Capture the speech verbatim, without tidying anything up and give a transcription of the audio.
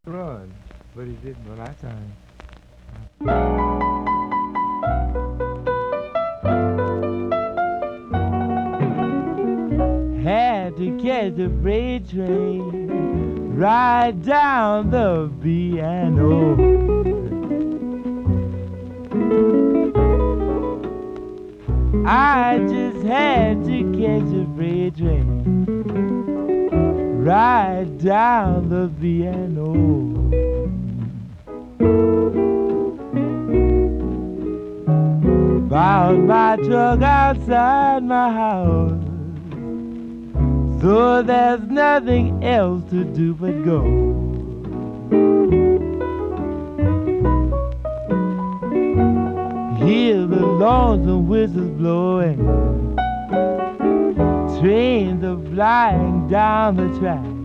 run, but he didn't when I sang. Had to catch the freight train right down the B and O. I just had to catch the freight train right down the B and O. Found my truck outside my house, so there's nothing else to do but go. Hear the lonesome whistles blowing, trains are flying down the track.